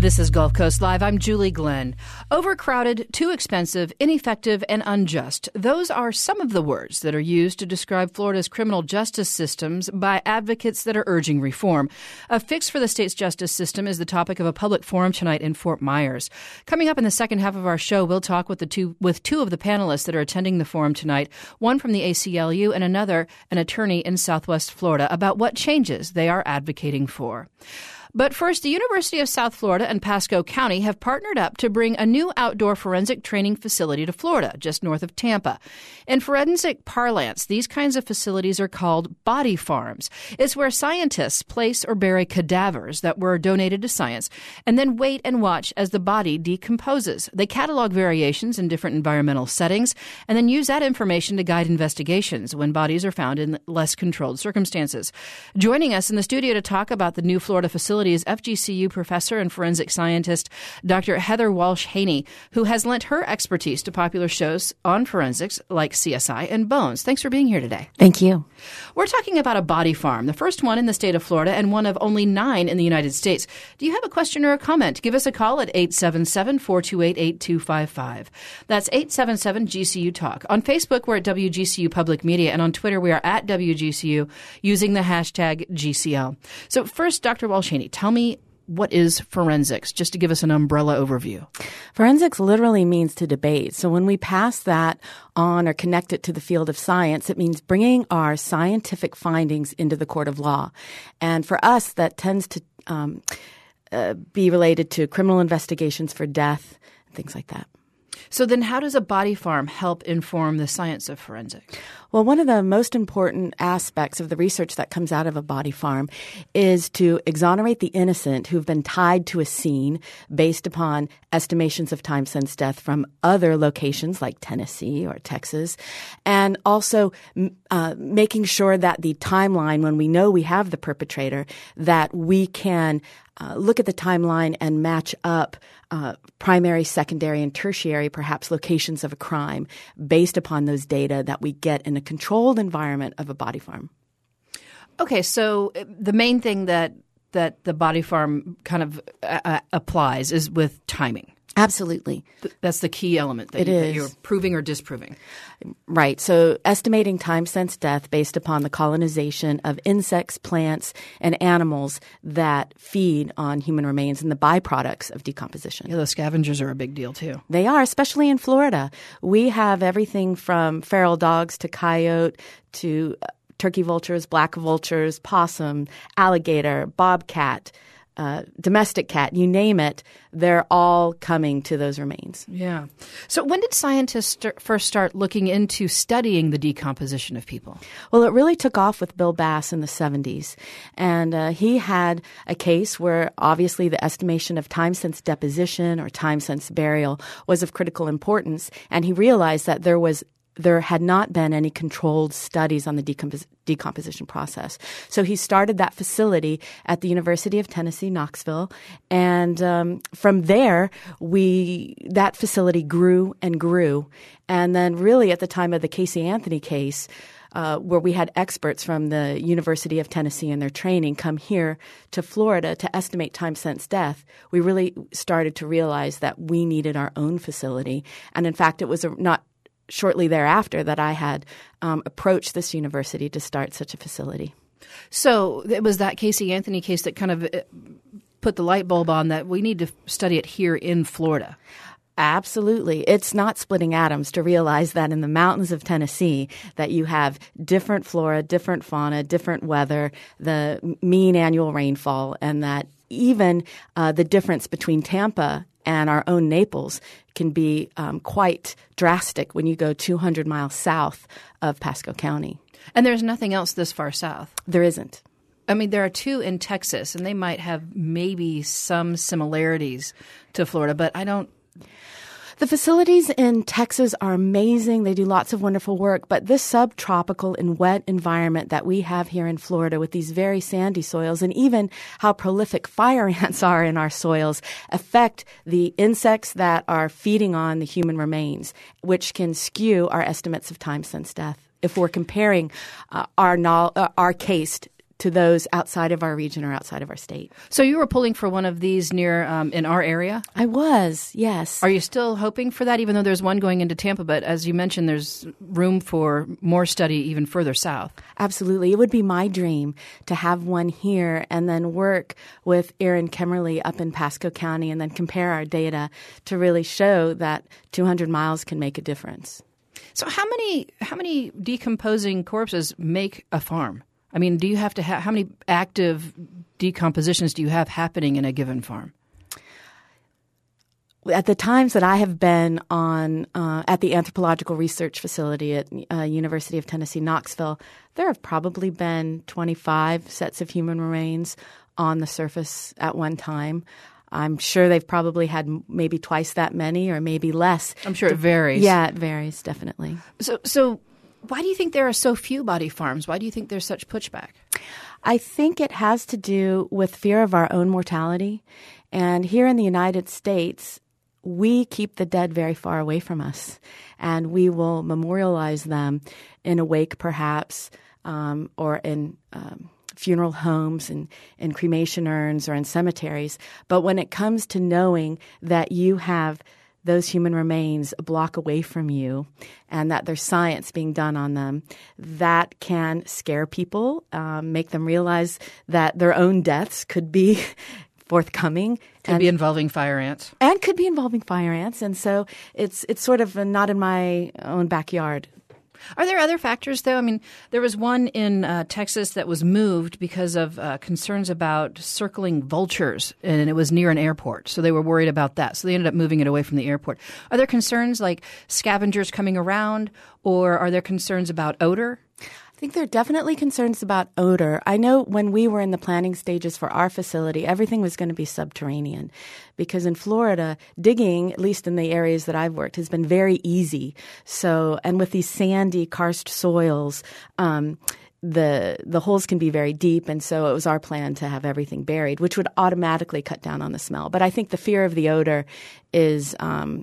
This is Gulf Coast Live. I'm Julie Glenn. Overcrowded, too expensive, ineffective, and unjust. Those are some of the words that are used to describe Florida's criminal justice systems by advocates that are urging reform. A fix for the state's justice system is the topic of a public forum tonight in Fort Myers. Coming up in the second half of our show, we'll talk with two of the panelists that are attending the forum tonight, one from the ACLU and another, an attorney in Southwest Florida, about what changes they are advocating for. But first, the University of South Florida and Pasco County have partnered up to bring a new outdoor forensic training facility to Florida, just north of Tampa. In forensic parlance, these kinds of facilities are called body farms. It's where scientists place or bury cadavers that were donated to science and then wait and watch as the body decomposes. They catalog variations in different environmental settings and then use that information to guide investigations when bodies are found in less controlled circumstances. Joining us in the studio to talk about the new Florida facility is FGCU professor and forensic scientist Dr. Heather Walsh-Haney, who has lent her expertise to popular shows on forensics like CSI and Bones. Thanks for being here today. Thank you. We're talking about a body farm, the first one in the state of Florida and one of only 9 in the United States. Do you have a question or a comment? Give us a call at 877-428-8255. That's 877-GCU-TALK. On Facebook, we're at WGCU Public Media, and on Twitter, we are at WGCU using the hashtag GCL. So first, Dr. Walsh-Haney, tell me, what is forensics, just to give us an umbrella overview? Forensics literally means to debate. So when we pass that on or connect it to the field of science, it means bringing our scientific findings into the court of law. And for us, that tends to be related to criminal investigations for death and things like that. So then how does a body farm help inform the science of forensics? Well, one of the most important aspects of the research that comes out of a body farm is to exonerate the innocent who've been tied to a scene based upon estimations of time since death from other locations like Tennessee or Texas, and also making sure that the timeline, when we know we have the perpetrator, that we can look at the timeline and match up primary, secondary, and tertiary, perhaps, locations of a crime based upon those data that we get in a controlled environment of a body farm. Okay, so the main thing that the body farm kind of applies is with timing. Absolutely. That's the key element that you're proving or disproving. Right. So estimating time since death based upon the colonization of insects, plants, and animals that feed on human remains and the byproducts of decomposition. Yeah, those scavengers are a big deal too. They are, especially in Florida. We have everything from feral dogs to coyote to turkey vultures, black vultures, possum, alligator, bobcat, domestic cat, you name it, they're all coming to those remains. Yeah. So when did scientists first start looking into studying the decomposition of people? Well, it really took off with Bill Bass in the 70s. And he had a case where obviously the estimation of time since deposition or time since burial was of critical importance. And he realized that there had not been any controlled studies on the decomposition process. So he started that facility at the University of Tennessee, Knoxville. And from there, that facility grew and grew. And then really at the time of the Casey Anthony case, where we had experts from the University of Tennessee and their training come here to Florida to estimate time since death, we really started to realize that we needed our own facility. And in fact, it was not shortly thereafter that I had approached this university to start such a facility. So it was that Casey Anthony case that kind of put the light bulb on that we need to study it here in Florida. Absolutely. It's not splitting atoms to realize that in the mountains of Tennessee that you have different flora, different fauna, different weather, the mean annual rainfall, and that even the difference between Tampa and our own Naples can be quite drastic when you go 200 miles south of Pasco County. And there's nothing else this far south? There isn't. I mean, there are 2 in Texas, and they might have maybe some similarities to Florida, but I don't... The facilities in Texas are amazing. They do lots of wonderful work. But this subtropical and wet environment that we have here in Florida with these very sandy soils and even how prolific fire ants are in our soils affect the insects that are feeding on the human remains, which can skew our estimates of time since death if we're comparing our case to those outside of our region or outside of our state. So you were pulling for one of these near in our area? I was, yes. Are you still hoping for that, even though there's one going into Tampa? But as you mentioned, there's room for more study even further south. Absolutely. It would be my dream to have one here and then work with Erin Kemmerly up in Pasco County and then compare our data to really show that 200 miles can make a difference. So how many decomposing corpses make a farm? I mean, do you have to how many active decompositions do you have happening in a given farm? At the times that I have been on at the Anthropological Research Facility at University of Tennessee, Knoxville, there have probably been 25 sets of human remains on the surface at one time. I'm sure they've probably had maybe twice that many or maybe less. I'm sure it varies. Yeah, it varies, definitely. So why do you think there are so few body farms? Why do you think there's such pushback? I think it has to do with fear of our own mortality. And here in the United States, we keep the dead very far away from us. And we will memorialize them in a wake, perhaps, or in funeral homes and in cremation urns or in cemeteries. But when it comes to knowing that you have those human remains a block away from you and that there's science being done on them, that can scare people, make them realize that their own deaths could be forthcoming. Could be involving fire ants. And could be involving fire ants. And so it's sort of not in my own backyard. Are there other factors, though? I mean, there was one in Texas that was moved because of concerns about circling vultures, and it was near an airport. So they were worried about that. So they ended up moving it away from the airport. Are there concerns like scavengers coming around, or are there concerns about odor? I think there are definitely concerns about odor. I know when we were in the planning stages for our facility, everything was going to be subterranean because in Florida, digging, at least in the areas that I've worked, has been very easy. So, and with these sandy karst soils, the holes can be very deep, and so it was our plan to have everything buried, which would automatically cut down on the smell. But I think the fear of the odor is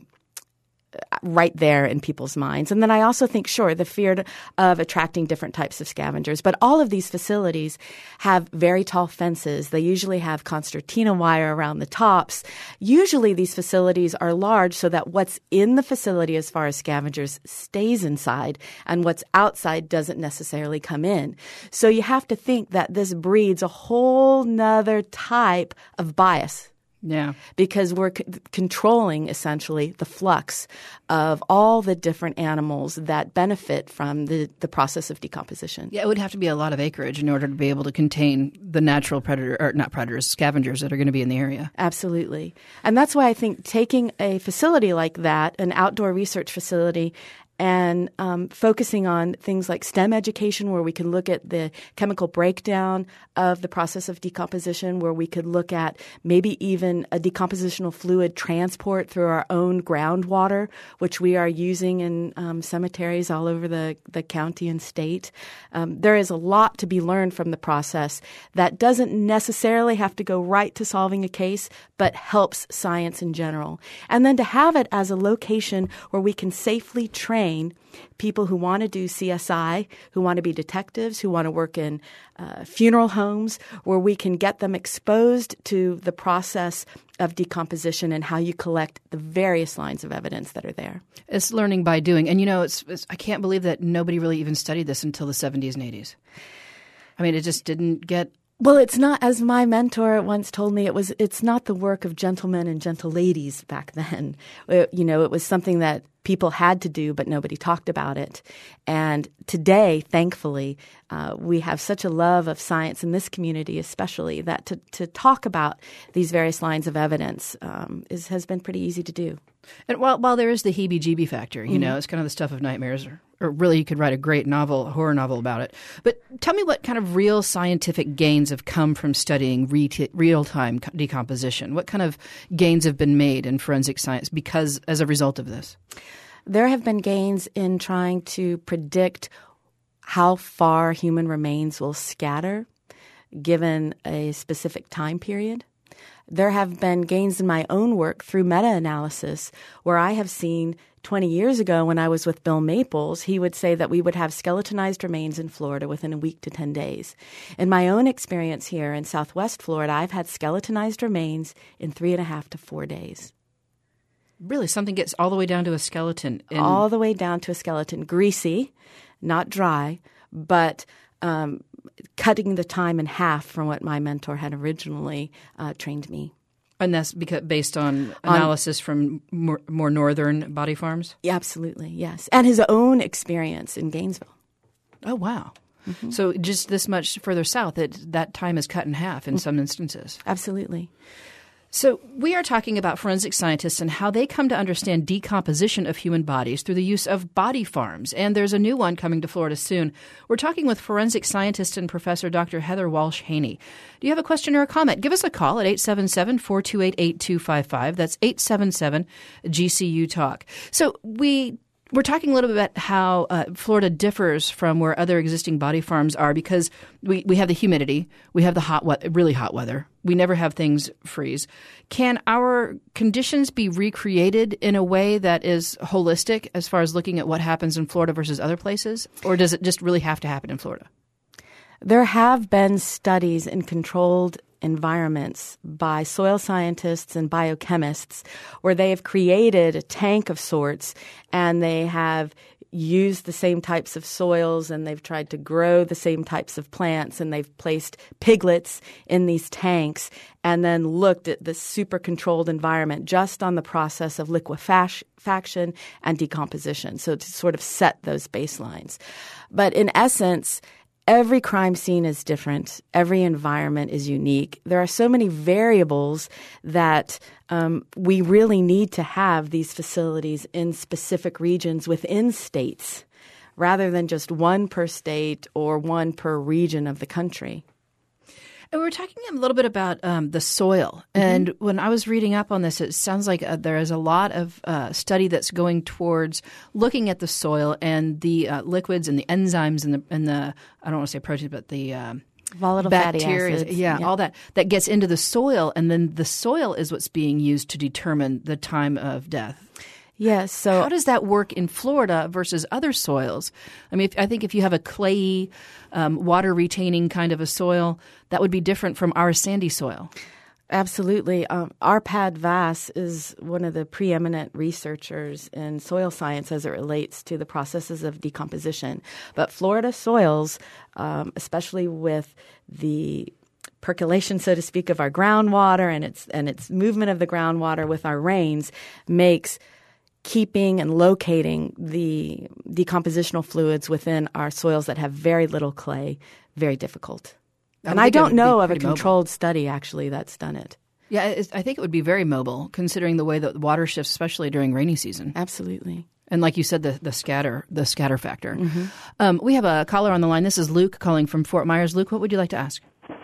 right there in people's minds. And then I also think, sure, the fear of attracting different types of scavengers. But all of these facilities have very tall fences. They usually have concertina wire around the tops. Usually these facilities are large so that what's in the facility as far as scavengers stays inside and what's outside doesn't necessarily come in. So you have to think that this breeds a whole nother type of bias. Yeah. Because we're controlling essentially the flux of all the different animals that benefit from the process of decomposition. Yeah, it would have to be a lot of acreage in order to be able to contain the natural scavengers that are going to be in the area. Absolutely. And that's why I think taking a facility like that, an outdoor research facility, and focusing on things like STEM education, where we can look at the chemical breakdown of the process of decomposition, where we could look at maybe even a decompositional fluid transport through our own groundwater, which we are using in cemeteries all over the county and state. There is a lot to be learned from the process that doesn't necessarily have to go right to solving a case, but helps science in general. And then to have it as a location where we can safely train people who want to do CSI, who want to be detectives, who want to work in funeral homes, where we can get them exposed to the process of decomposition and how you collect the various lines of evidence that are there. It's learning by doing. And, it's I can't believe that nobody really even studied this until the 70s and 80s. I mean, it just didn't get... Well, it's not, as my mentor once told me, it's not the work of gentlemen and gentle ladies back then. It was something that people had to do, but nobody talked about it. And today, thankfully, we have such a love of science in this community, especially, that to talk about these various lines of evidence has been pretty easy to do. And while there is the heebie-jeebie factor, it's kind of the stuff of nightmares, or really you could write a great novel, a horror novel about it. But tell me what kind of real scientific gains have come from studying real-time decomposition. What kind of gains have been made in forensic science as a result of this? There have been gains in trying to predict how far human remains will scatter given a specific time period. There have been gains in my own work through meta-analysis where I have seen 20 years ago when I was with Bill Maples, he would say that we would have skeletonized remains in Florida within a week to 10 days. In my own experience here in Southwest Florida, I've had skeletonized remains in 3.5 to 4 days. Really? Something gets all the way down to a skeleton? All the way down to a skeleton. Greasy, not dry, but cutting the time in half from what my mentor had originally trained me. And that's based on analysis from more northern body farms? Yeah, absolutely, yes. And his own experience in Gainesville. Oh, wow. Mm-hmm. So just this much further south, that time is cut in half in some instances. Absolutely. So we are talking about forensic scientists and how they come to understand decomposition of human bodies through the use of body farms. And there's a new one coming to Florida soon. We're talking with forensic scientist and professor Dr. Heather Walsh-Haney. Do you have a question or a comment? Give us a call at 877-428-8255. That's 877-GCU-TALK. So we're talking a little bit about how Florida differs from where other existing body farms are because we have the humidity, we have the really hot weather. We never have things freeze. Can our conditions be recreated in a way that is holistic as far as looking at what happens in Florida versus other places? Or does it just really have to happen in Florida? There have been studies in controlled environments by soil scientists and biochemists where they have created a tank of sorts and they have used the same types of soils and they've tried to grow the same types of plants and they've placed piglets in these tanks and then looked at this super controlled environment just on the process of liquefaction and decomposition. So to sort of set those baselines. But in essence, every crime scene is different. Every environment is unique. There are so many variables that we really need to have these facilities in specific regions within states rather than just one per state or one per region of the country. And we're talking a little bit about the soil. And when I was reading up on this, it sounds like there is a lot of study that's going towards looking at the soil and the liquids and the enzymes and the I don't want to say proteins, but the volatile bacteria, fatty acids. yeah, all that gets into the soil. And then the soil is what's being used to determine the time of death. Yes. So how does that work in Florida versus other soils? I mean, I think if you have a clayey, water-retaining kind of a soil, that would be different from our sandy soil. Absolutely. Arpad Vass is one of the preeminent researchers in soil science as it relates to the processes of decomposition. But Florida soils, especially with the percolation, so to speak, of our groundwater and its movement of the groundwater with our rains, makes keeping and locating the decompositional fluids within our soils that have very little clay very difficult. And I don't know of a controlled study, actually, that's done it. Yeah, I think it would be very mobile, considering the way that the water shifts, especially during rainy season. Absolutely. And like you said, the scatter factor. Mm-hmm. We have a caller on the line. This is Luke calling from Fort Myers. Luke, what would you like to ask?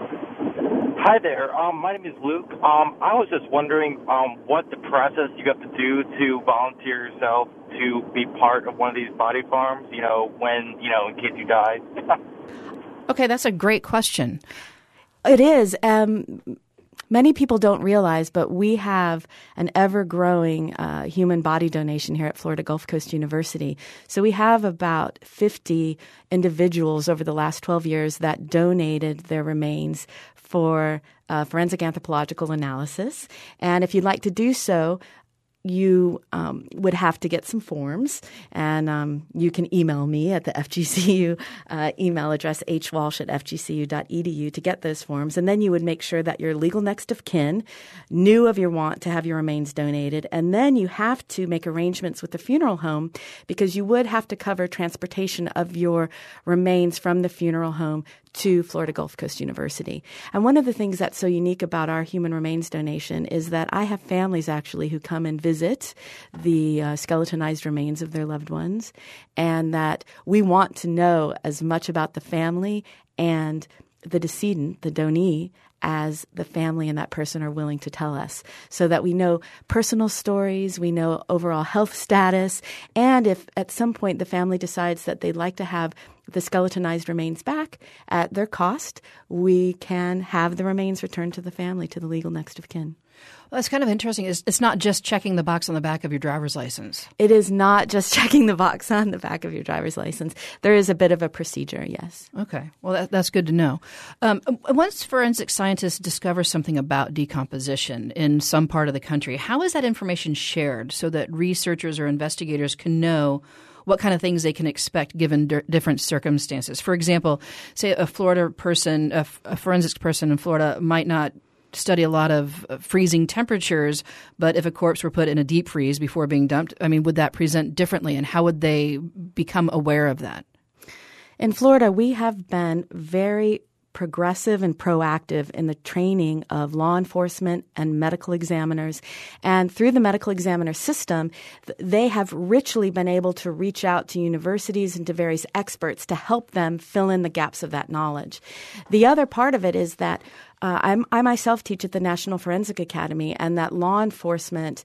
Hi there. My name is Luke. I was just wondering what the process you have to do to volunteer yourself to be part of one of these body farms, when, in case you die. Okay, that's a great question. It is. Many people don't realize, but we have an ever-growing human body donation here at Florida Gulf Coast University. So we have about 50 individuals over the last 12 years that donated their remains for forensic anthropological analysis. And if you'd like to do so, you would have to get some forms, and you can email me at the FGCU email address hwalsh@fgcu.edu to get those forms. And then you would make sure that your legal next of kin knew of your want to have your remains donated. And then you have to make arrangements with the funeral home because you would have to cover transportation of your remains from the funeral home to Florida Gulf Coast University. And one of the things that's so unique about our human remains donation is that I have families actually who come and visit the skeletonized remains of their loved ones, and that we want to know as much about the family and the decedent, the donee, as the family and that person are willing to tell us, so that we know personal stories, we know overall health status, and if at some point the family decides that they'd like to have the skeletonized remains back at their cost, we can have the remains returned to the family, to the legal next of kin. Well, that's kind of interesting. It's not just checking the box on the back of your driver's license. It is not just checking the box on the back of your driver's license. There is a bit of a procedure, yes. Okay. Well, that's good to know. Once forensic scientists discover something about decomposition in some part of the country, how is that information shared so that researchers or investigators can know what kind of things they can expect given different circumstances? For example, say a Florida person, a forensics person in Florida might not study a lot of freezing temperatures, but if a corpse were put in a deep freeze before being dumped, I mean, would that present differently, and how would they become aware of that? In Florida, we have been very progressive and proactive in the training of law enforcement and medical examiners. And through the medical examiner system, they have richly been able to reach out to universities and to various experts to help them fill in the gaps of that knowledge. The other part of it is that I myself teach at the National Forensic Academy, and that law enforcement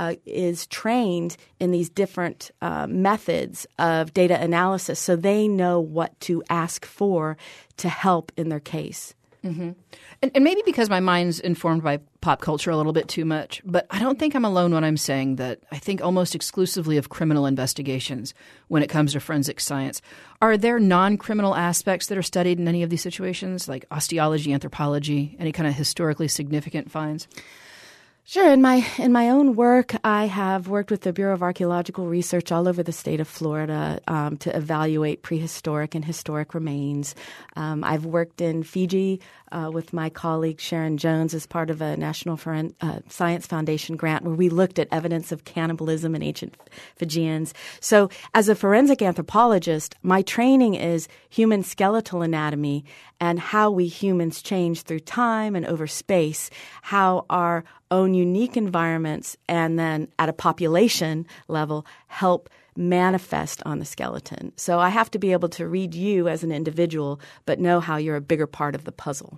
is trained in these different methods of data analysis, so they know what to ask for to help in their case. Mm-hmm. And maybe because my mind's informed by pop culture a little bit too much, but I don't think I'm alone when I'm saying that I think almost exclusively of criminal investigations when it comes to forensic science. Are there non-criminal aspects that are studied in any of these situations, like osteology, anthropology, any kind of historically significant finds? Sure. In my own work, I have worked with the Bureau of Archaeological Research all over the state of Florida to evaluate prehistoric and historic remains. I've worked in Fiji with my colleague Sharon Jones as part of a National Science Foundation grant where we looked at evidence of cannibalism in ancient Fijians. So as a forensic anthropologist, my training is human skeletal anatomy and how we humans change through time and over space, how our own unique environments and then at a population level help manifest on the skeleton. So I have to be able to read you as an individual, but know how you're a bigger part of the puzzle.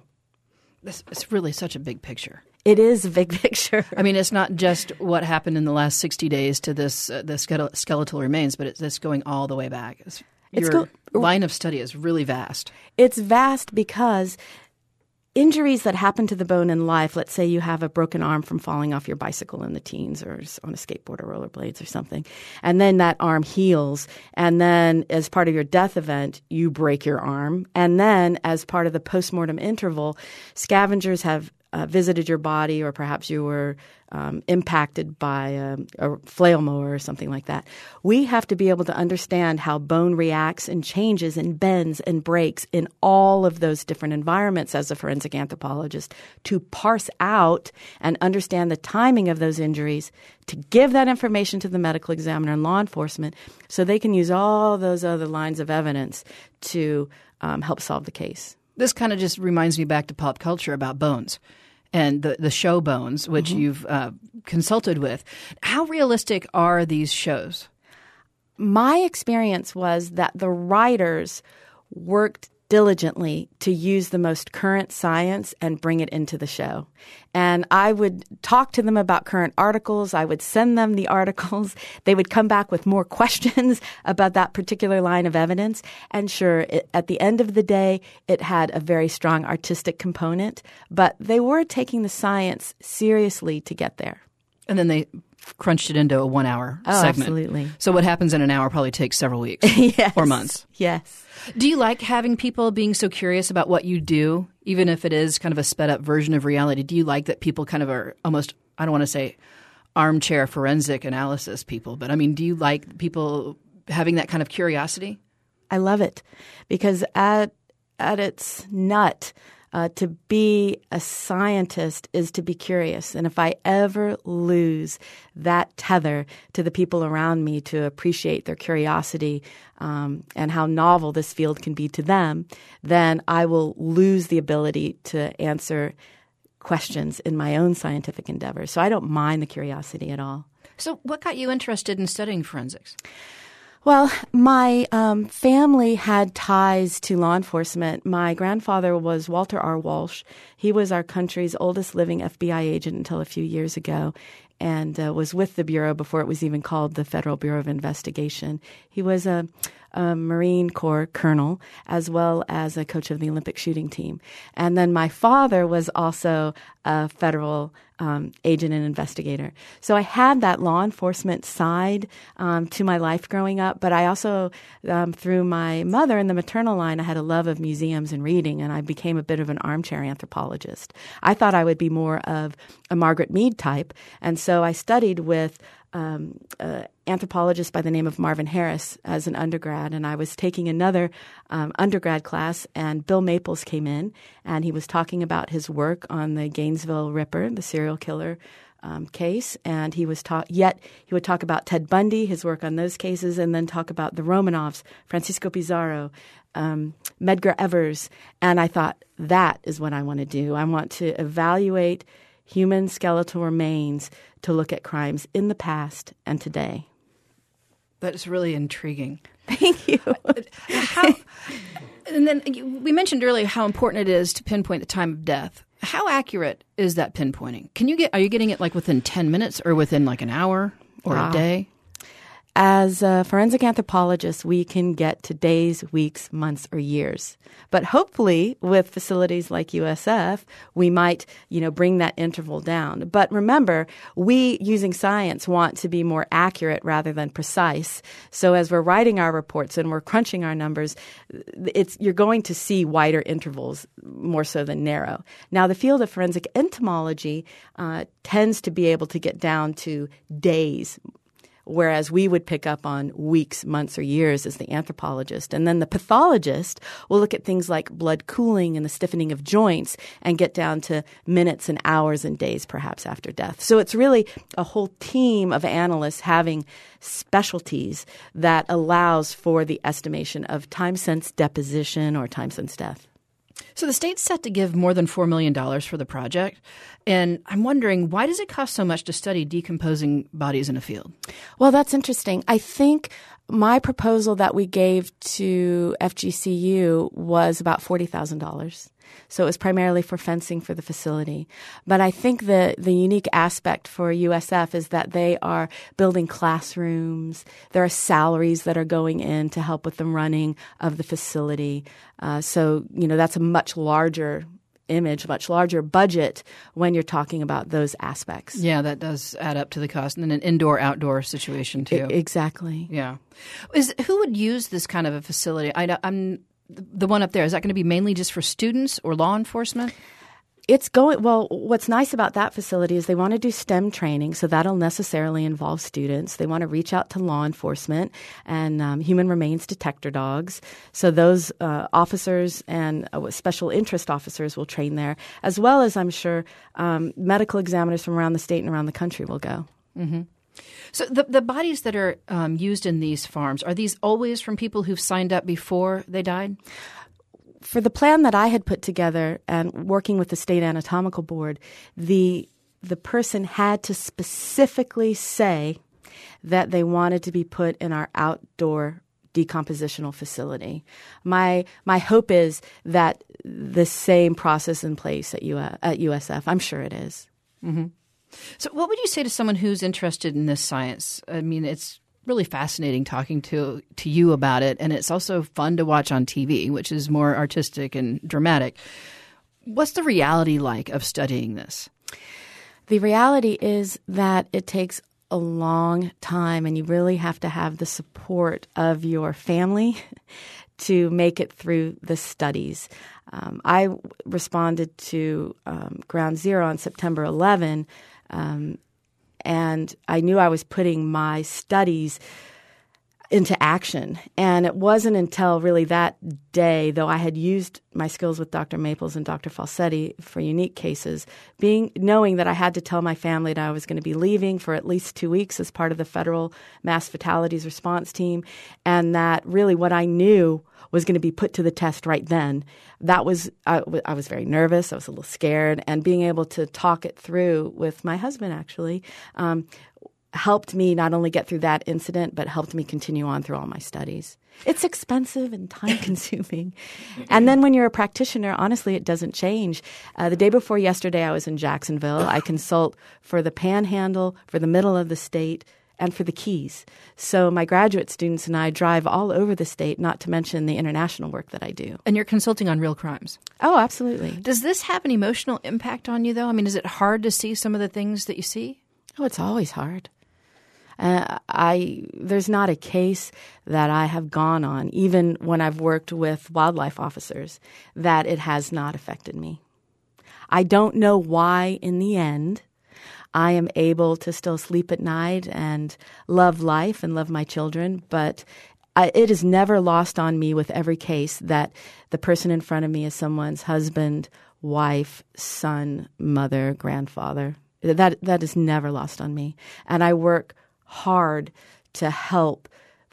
It's really such a big picture. It is a big picture. I mean, it's not just what happened in the last 60 days to this the skeletal remains, but it's going all the way back. Your line of study is really vast. It's vast because injuries that happen to the bone in life, let's say you have a broken arm from falling off your bicycle in the teens or on a skateboard or rollerblades or something, and then that arm heals, and then as part of your death event, you break your arm, and then as part of the postmortem interval, scavengers have visited your body, or perhaps you were impacted by a flail mower or something like that. We have to be able to understand how bone reacts and changes and bends and breaks in all of those different environments as a forensic anthropologist to parse out and understand the timing of those injuries, to give that information to the medical examiner and law enforcement so they can use all those other lines of evidence to help solve the case. This kind of just reminds me back to pop culture about bones and the show Bones, which you've consulted with. How realistic are these shows? My experience was that the writers worked diligently to use the most current science and bring it into the show. And I would talk to them about current articles. I would send them the articles. They would come back with more questions about that particular line of evidence. And sure, at the end of the day, it had a very strong artistic component, but they were taking the science seriously to get there. And then they crunched it into a 1-hour segment. Absolutely. So what happens in an hour probably takes several weeks yes. or months. Yes. Do you like having people being so curious about what you do, even if it is kind of a sped up version of reality? Do you like that people kind of are almost, I don't want to say armchair forensic analysis people, but I mean, do you like people having that kind of curiosity? I love it because at its nut, to be a scientist is to be curious. And if I ever lose that tether to the people around me to appreciate their curiosity and how novel this field can be to them, then I will lose the ability to answer questions in my own scientific endeavors. So I don't mind the curiosity at all. So what got you interested in studying forensics? Well, my family had ties to law enforcement. My grandfather was Walter R. Walsh. He was our country's oldest living FBI agent until a few years ago. and was with the Bureau before it was even called the Federal Bureau of Investigation. He was a Marine Corps colonel as well as a coach of the Olympic shooting team. And then my father was also a federal agent and investigator. So I had that law enforcement side to my life growing up, but I also, through my mother in the maternal line, I had a love of museums and reading, and I became a bit of an armchair anthropologist. I thought I would be more of a Margaret Mead type, and so I studied with anthropologist by the name of Marvin Harris as an undergrad, and I was taking another undergrad class, and Bill Maples came in, and he was talking about his work on the Gainesville Ripper, the serial killer case, and he would talk about Ted Bundy, his work on those cases, and then talk about the Romanovs, Francisco Pizarro, Medgar Evers, and I thought, that is what I want to do. I want to evaluate human skeletal remains to look at crimes in the past and today. That is really intriguing. Thank you. And then we mentioned earlier how important it is to pinpoint the time of death. How accurate is that pinpointing? Are you getting it like within 10 minutes or within like an hour or a day? As forensic anthropologists, we can get to days, weeks, months, or years. But hopefully, with facilities like USF, we might, bring that interval down. But remember, we, using science, want to be more accurate rather than precise. So as we're writing our reports and we're crunching our numbers, you're going to see wider intervals more so than narrow. Now, the field of forensic entomology tends to be able to get down to days, whereas we would pick up on weeks, months, or years as the anthropologist. And then the pathologist will look at things like blood cooling and the stiffening of joints and get down to minutes and hours and days perhaps after death. So it's really a whole team of analysts having specialties that allows for the estimation of time since deposition or time since death. So the state's set to give more than $4 million for the project. And I'm wondering, why does it cost so much to study decomposing bodies in a field? Well, that's interesting. I think my proposal that we gave to FGCU was about $40,000. So it was primarily for fencing for the facility. But I think the unique aspect for USF is that they are building classrooms. There are salaries that are going in to help with the running of the facility. So, that's a much larger image, much larger budget when you're talking about those aspects. Yeah, that does add up to the cost. And then an indoor-outdoor situation, too. Exactly. Yeah. Who would use this kind of a facility? The one up there, is that going to be mainly just for students or law enforcement? What's nice about that facility is they want to do STEM training, so that'll necessarily involve students. They want to reach out to law enforcement and human remains detector dogs. So those officers and special interest officers will train there, as well as, I'm sure, medical examiners from around the state and around the country will go. Mm-hmm. So the bodies that are used in these farms, are these always from people who've signed up before they died? For the plan that I had put together and working with the State Anatomical Board, the person had to specifically say that they wanted to be put in our outdoor decompositional facility. My hope is that the same process in place at USF. I'm sure it is. Mm-hmm. So what would you say to someone who's interested in this science? I mean, it's really fascinating talking to you about it, and it's also fun to watch on TV, which is more artistic and dramatic. What's the reality like of studying this? The reality is that it takes a long time, and you really have to have the support of your family to make it through the studies. I responded to Ground Zero on September 11, and I knew I was putting my studies into action. And it wasn't until really that day, though I had used my skills with Dr. Maples and Dr. Falsetti for unique cases, knowing that I had to tell my family that I was going to be leaving for at least 2 weeks as part of the federal mass fatalities response team, and that really what I knew was going to be put to the test right then. I was very nervous. I was a little scared, and being able to talk it through with my husband, actually, helped me not only get through that incident, but helped me continue on through all my studies. It's expensive and time-consuming. And then when you're a practitioner, honestly, it doesn't change. The day before yesterday, I was in Jacksonville. I consult for the Panhandle, for the middle of the state, and for the Keys. So my graduate students and I drive all over the state, not to mention the international work that I do. And you're consulting on real crimes. Oh, absolutely. Does this have an emotional impact on you, though? I mean, is it hard to see some of the things that you see? Oh, it's always hard. There's not a case that I have gone on, even when I've worked with wildlife officers, that it has not affected me. I don't know why, in the end, I am able to still sleep at night and love life and love my children, but it is never lost on me with every case that the person in front of me is someone's husband, wife, son, mother, grandfather. That is never lost on me. And I work hard to help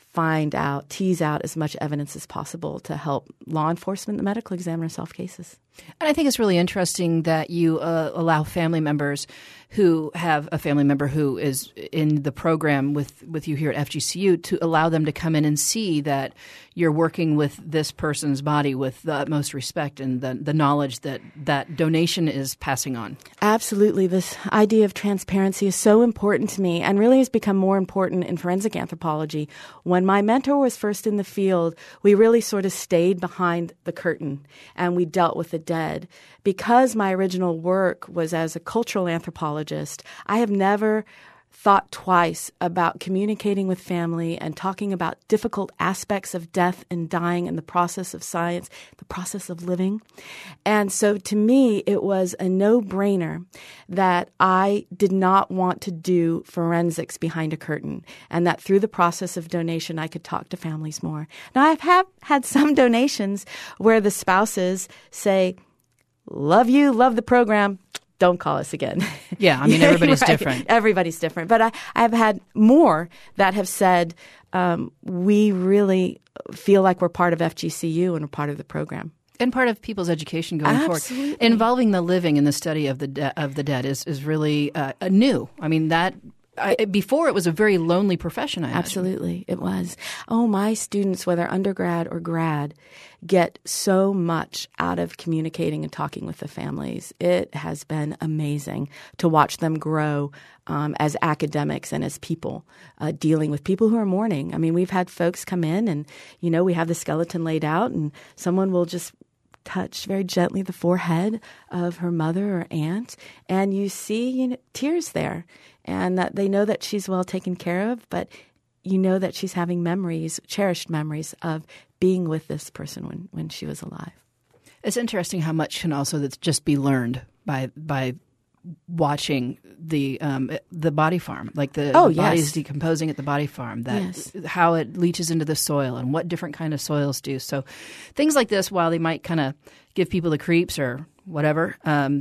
tease out as much evidence as possible to help law enforcement and the medical examiner solve cases. And I think it's really interesting that you allow family members who have a family member who is in the program with you here at FGCU to allow them to come in and see that you're working with this person's body with the utmost respect and the knowledge that donation is passing on. Absolutely. This idea of transparency is so important to me and really has become more important in forensic anthropology. When my mentor was first in the field, we really sort of stayed behind the curtain and we dealt with the dead. Because my original work was as a cultural anthropologist, I have never thought twice about communicating with family and talking about difficult aspects of death and dying and the process of science, the process of living. And so to me, it was a no-brainer that I did not want to do forensics behind a curtain and that through the process of donation, I could talk to families more. Now, I have had some donations where the spouses say, "Love you, love the program. Don't call us again." Yeah, I mean, everybody's right. different. Everybody's different. But I've had more that have said, we really feel like we're part of FGCU and we're part of the program. And part of people's education going Absolutely. forward. Involving the living in the study of the dead is really new. I mean, before it was a very lonely profession, I imagine. Absolutely, it was. Oh, my students, whether undergrad or grad, get so much out of communicating and talking with the families. It has been amazing to watch them grow as academics and as people dealing with people who are mourning. I mean, we've had folks come in and, we have the skeleton laid out and someone will just touch very gently the forehead of her mother or aunt, and you see tears there, and that they know that she's well taken care of, but you know that she's having memories, cherished memories of being with this person when she was alive. It's interesting how much can also just be learned by watching the body farm, like the body's decomposing at the body farm, how it leaches into the soil and what different kind of soils do. So things like this, while they might kind of give people the creeps or whatever,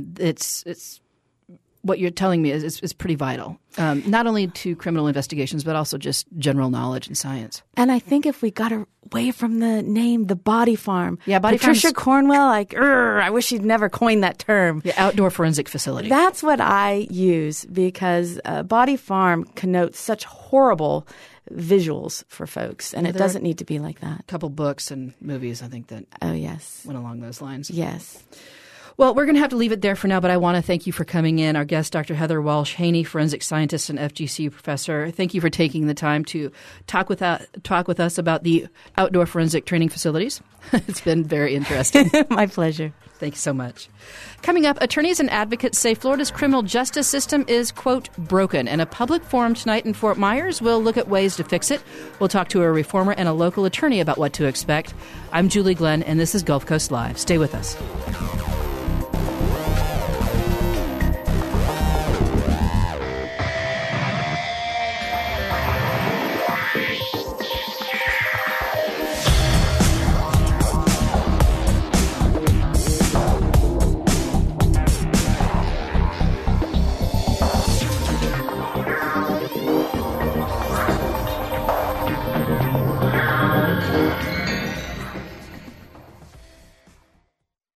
it's what you're telling me is pretty vital, not only to criminal investigations, but also just general knowledge and science. And I think if we got away from the name, the body farm. Yeah, body farm. Patricia Cornwell, I wish she'd never coined that term. The outdoor forensic facility. That's what I use because body farm connotes such horrible visuals for folks, and it doesn't need to be like that. A couple books and movies, I think, that went along those lines. Yes. Well, we're going to have to leave it there for now, but I want to thank you for coming in. Our guest, Dr. Heather Walsh-Haney, forensic scientist and FGCU professor. Thank you for taking the time to talk with us about the outdoor forensic training facilities. It's been very interesting. My pleasure. Thank you so much. Coming up, attorneys and advocates say Florida's criminal justice system is, quote, broken. And a public forum tonight in Fort Myers will look at ways to fix it. We'll talk to a reformer and a local attorney about what to expect. I'm Julie Glenn, and this is Gulf Coast Live. Stay with us.